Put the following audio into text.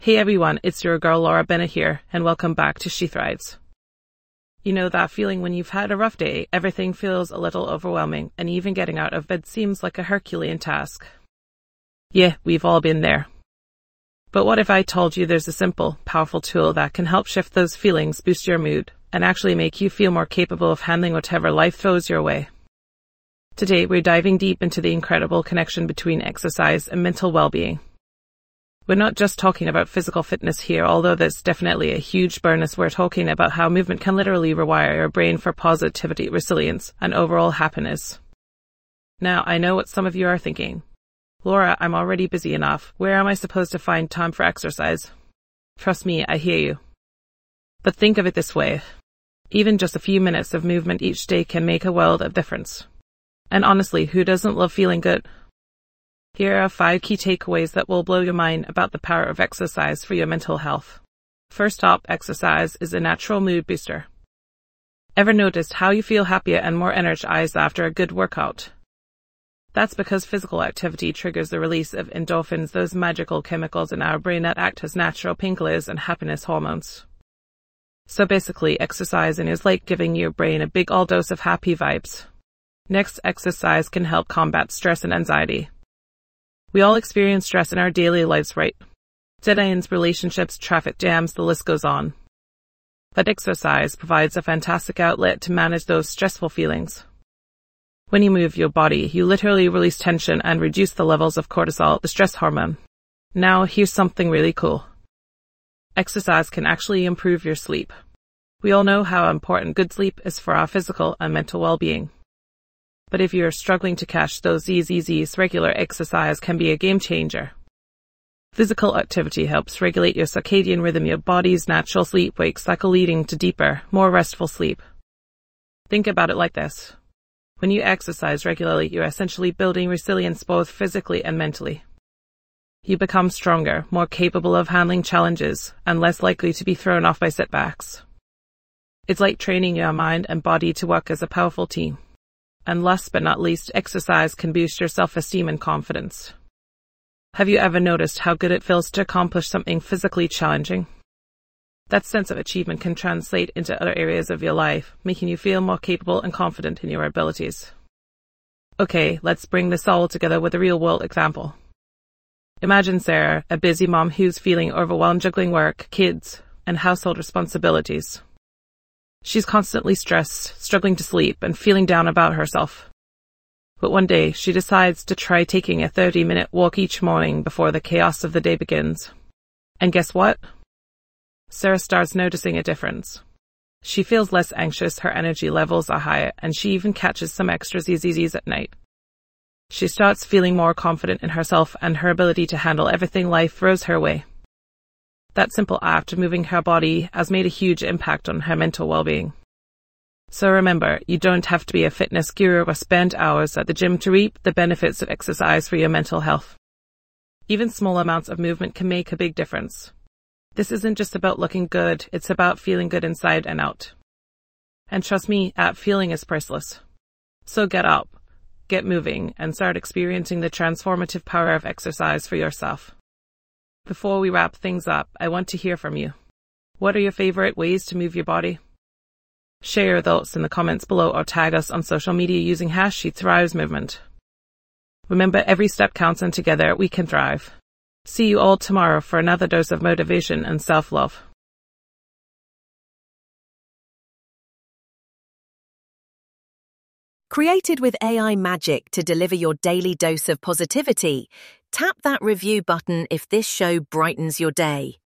Hey everyone, it's your girl Laura Bennett here, and welcome back to She Thrives. You know that feeling when you've had a rough day, everything feels a little overwhelming, and even getting out of bed seems like a Herculean task. Yeah, we've all been there. But what if I told you there's a simple, powerful tool that can help shift those feelings, boost your mood, and actually make you feel more capable of handling whatever life throws your way? Today, we're diving deep into the incredible connection between exercise and mental well-being. We're not just talking about physical fitness here, although that's definitely a huge bonus. We're talking about how movement can literally rewire your brain for positivity, resilience, and overall happiness. Now, I know what some of you are thinking. Laura, I'm already busy enough. Where am I supposed to find time for exercise? Trust me, I hear you. But think of it this way. Even just a few minutes of movement each day can make a world of difference. And honestly, who doesn't love feeling good? Here are 5 key takeaways that will blow your mind about the power of exercise for your mental health. First up, exercise is a natural mood booster. Ever noticed how you feel happier and more energized after a good workout? That's because physical activity triggers the release of endorphins, those magical chemicals in our brain that act as natural painkillers and happiness hormones. So basically, exercising is like giving your brain a big old dose of happy vibes. Next, exercise can help combat stress and anxiety. We all experience stress in our daily lives, right? Dead ends, relationships, traffic jams, the list goes on. But exercise provides a fantastic outlet to manage those stressful feelings. When you move your body, you literally release tension and reduce the levels of cortisol, the stress hormone. Now, here's something really cool. Exercise can actually improve your sleep. We all know how important good sleep is for our physical and mental well-being. But if you're struggling to catch those Z's, regular exercise can be a game changer. Physical activity helps regulate your circadian rhythm, your body's natural sleep-wake cycle, leading to deeper, more restful sleep. Think about it like this. When you exercise regularly, you're essentially building resilience both physically and mentally. You become stronger, more capable of handling challenges, and less likely to be thrown off by setbacks. It's like training your mind and body to work as a powerful team. And last but not least, exercise can boost your self-esteem and confidence. Have you ever noticed how good it feels to accomplish something physically challenging? That sense of achievement can translate into other areas of your life, making you feel more capable and confident in your abilities. Okay, let's bring this all together with a real-world example. Imagine Sarah, a busy mom who's feeling overwhelmed juggling work, kids, and household responsibilities. She's constantly stressed, struggling to sleep, and feeling down about herself. But one day, she decides to try taking a 30-minute walk each morning before the chaos of the day begins. And guess what? Sarah starts noticing a difference. She feels less anxious, her energy levels are higher, and she even catches some extra Z's at night. She starts feeling more confident in herself and her ability to handle everything life throws her way. That simple act of moving her body has made a huge impact on her mental well-being. So remember, you don't have to be a fitness guru or spend hours at the gym to reap the benefits of exercise for your mental health. Even small amounts of movement can make a big difference. This isn't just about looking good, it's about feeling good inside and out. And trust me, that feeling is priceless. So get up, get moving, and start experiencing the transformative power of exercise for yourself. Before we wrap things up, I want to hear from you. What are your favorite ways to move your body? Share your thoughts in the comments below or tag us on social media using #SheThrivesMovement. Remember, every step counts and together we can thrive. See you all tomorrow for another dose of motivation and self-love. Created with AI magic to deliver your daily dose of positivity, tap that review button if this show brightens your day.